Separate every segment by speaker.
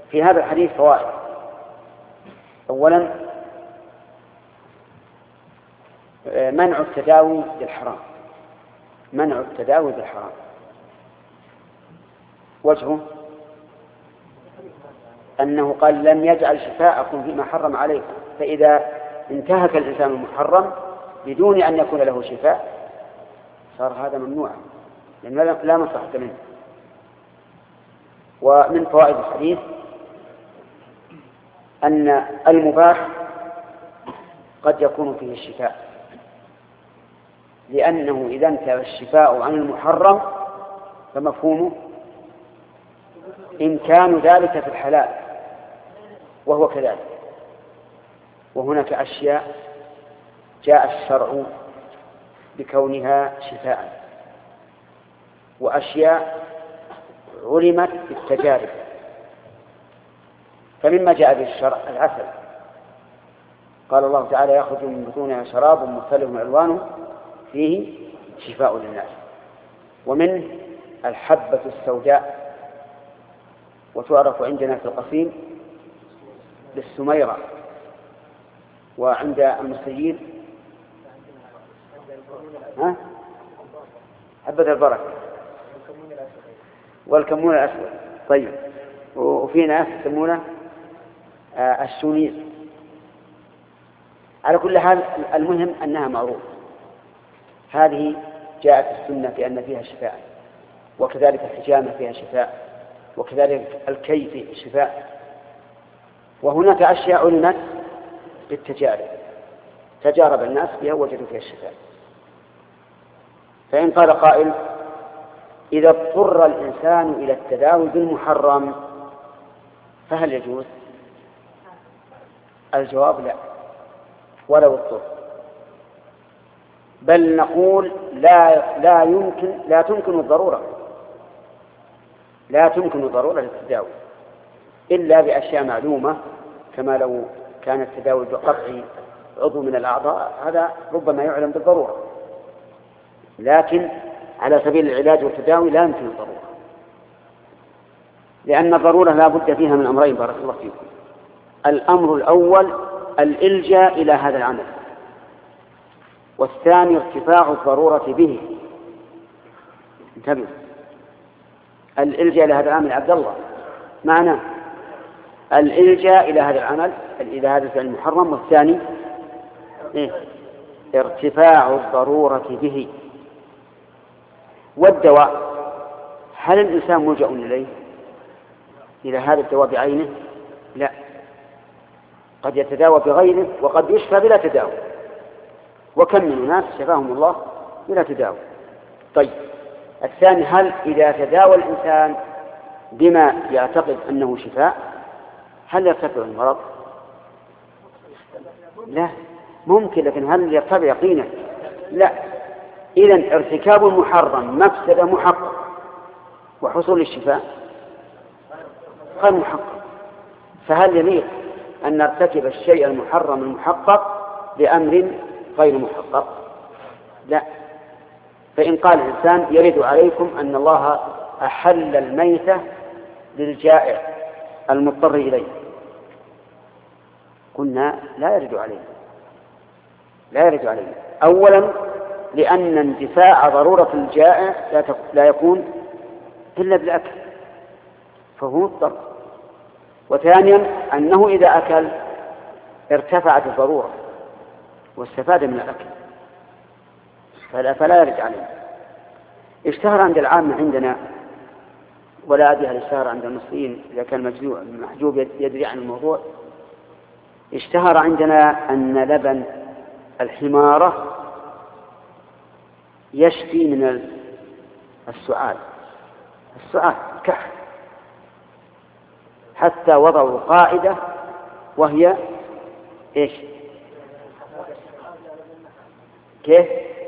Speaker 1: في هذا الحديث فوائد. أولا منع التداوي بالحرام، منع التداوي بالحرام. وجهه أنه قال لم يجعل شفاءكم فيما حرم عليكم، فإذا انتهك الإنسان المحرم بدون أن يكون له شفاء صار هذا ممنوعا، لأنه لا مصلحة منه. ومن فوائد الحديث أن المباح قد يكون فيه الشفاء، لأنه إذا انتهى الشفاء عن المحرم فمفهومه إمكان ذلك في الحلال، وهو كذلك. وهناك أشياء جاء الشرع بكونها شفاء، وأشياء علمت بالتجارب. فمما جاء به الشرع العسل، قال الله تعالى يخرج من بطونها شراب مختلف ألوانه فيه شفاء للناس. ومنه الحبة السوداء، وتعرف عندنا في القصيم بالسميرة، وعند المصريين حبة البركة والكمون الأسود. طيب، وفي ناس يسمونه السونيس. على كل حال المهم أنها معروف. هذه جاءت السنة بأن فيها شفاء، وكذلك الحجامة فيها شفاء، وكذلك الكي شفاء. وهناك أشياء علمت بالتجارب، تجارب الناس بها وجدوا فيها الشفاء. فإن قال قائل إذا اضطر الإنسان إلى التداوي بالمحرم فهل يجوز؟ الجواب لا، ولو اضطر. بل نقول لا تمكن الضرورة، لا تمكن الضرورة للتداوي إلا بأشياء معلومة، كما لو كان التداوي بقطع عضو من الأعضاء، هذا ربما يعلم بالضرورة، لكن على سبيل العلاج والتداوي لا يمكن الضرورة، لأن الضرورة لا بد فيها من أمرين بارك الله فيكم. الأمر الأول الإلجاء إلى هذا العمل، والثاني ارتفاع الضرورة به. انتبه، الإلجاء إلى هذا العمل عبد الله معناه الإلجاء إلى هذا العمل، إلى هذا الفعل المحرم، والثاني ارتفاع الضرورة به. والدواء، هل الإنسان ملجأ إليه إلى هذا الدواء بعينه؟ لا، قد يتداوى بغيره وقد يشفى بلا تداوى، وكم من الناس شفاهم الله بلا تداوى. طيب، الثاني هل إذا تداوى الإنسان بما يعتقد أنه شفاء هل يرتفع المرض؟ لا، ممكن، لكن هل يرتفع يقينا؟ لا. إذن ارتكاب المحرم مفسدة محقق، وحصول الشفاء غير محقق. فهل يليق أن نرتكب الشيء المحرم المحقق بأمر غير محقق؟ لا. فإن قال الإنسان يرد عليكم أن الله أحل الميتة للجائع المضطر إليه، قلنا لا يرد عليه، لا يرد عليه. أولا لأن اندفاع ضرورة الجائع لا يكون إلا بالأكل، فهو مضطر. وثانيا أنه إذا أكل ارتفعت الضرورة واستفاد من الأكل، فلا يرد عليه. اشتهر عند العامة عندنا، ولا أدري هل اشتهر عند المصريين إذا كان محجوب يدري عن الموضوع، اشتهر عندنا أن لبن الحمارة يشفي من السعال كحل، حتى وضعوا قاعدة وهي إيش؟ كيف؟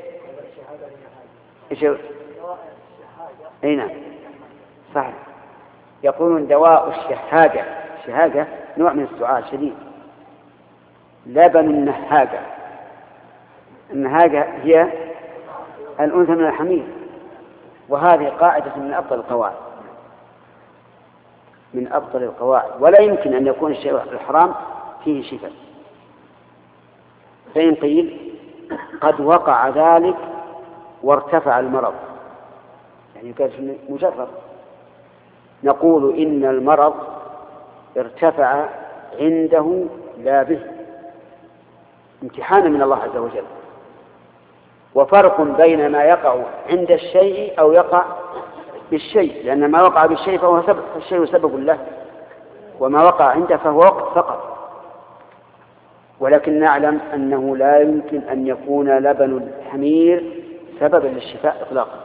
Speaker 1: إيش؟ أي نعم صحيح، يقولون دواء الشهاجة نوع من السعال شديد، لبن النهاجة هي الأنثى من الحمير، وهذه قاعدة من أفضل القواعد. من أفضل القواعد، ولا يمكن أن يكون الشيء الحرام فيه شفاء. فإن قيل قد وقع ذلك وارتفع المرض، يعني كان مجرد، نقول إن المرض ارتفع عنده لا به، امتحانا من الله عز وجل. وفرق بين ما يقع عند الشيء أو يقع بالشيء، لأن ما وقع بالشيء فهو الشيء سبب له، وما وقع عنده فهو وقت فقط. ولكن نعلم أنه لا يمكن أن يكون لبن الحمير سببا للشفاء إطلاقا.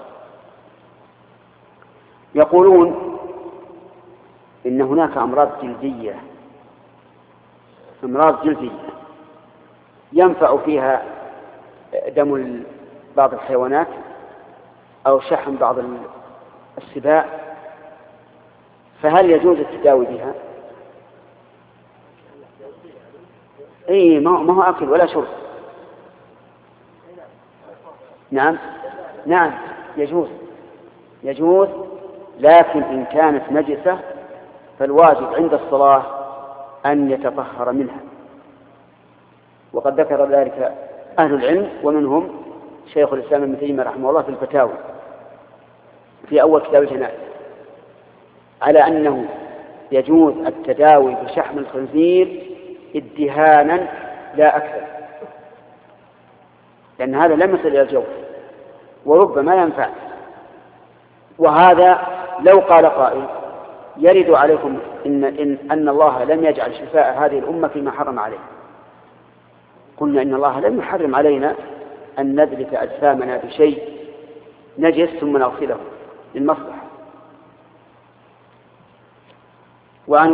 Speaker 1: يقولون إن هناك أمراض جلدية ينفع فيها دم بعض الحيوانات أو شحم بعض السباع، فهل يجوز التداوي بها؟ إيه، ما هو أكل ولا شرب. نعم يجوز، لكن إن كانت نجسة فالواجب عند الصلاة أن يتطهر منها، وقد ذكر ذلك أهل العلم، ومنهم شيخ الإسلام ابن تيمية رحمه الله في الفتاوى في أول كتاب الجنائز، على أنه يجوز التداوي بشحم الخنزير ادهانا لا أكثر، لأن هذا لم يصل إلى الجوف وربما ينفع. وهذا لو قال قائل يرد عليكم أن الله لم يجعل شفاء هذه الأمة فيما حرم عليه، قلنا إن الله لم يحرم علينا أن ندلك أجسامنا بشيء نجس ثم نغسله للمصلحة. وعن